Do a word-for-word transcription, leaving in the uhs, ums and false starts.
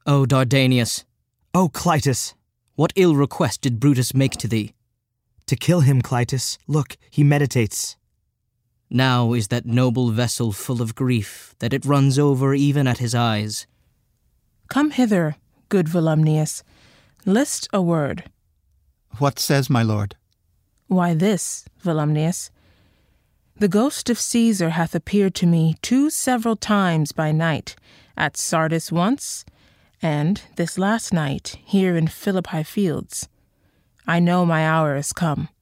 O Dardanius, O Clytus, what ill request did Brutus make to thee? to kill him, Clytus. Look, he meditates. Now is that noble vessel full of grief, that it runs over even at his eyes. Come hither, good Volumnius. List a word. What says my lord? Why this, Volumnius. The ghost of Caesar hath appeared to me two several times by night, at Sardis once, and this last night here in Philippi fields. I know my hour is come.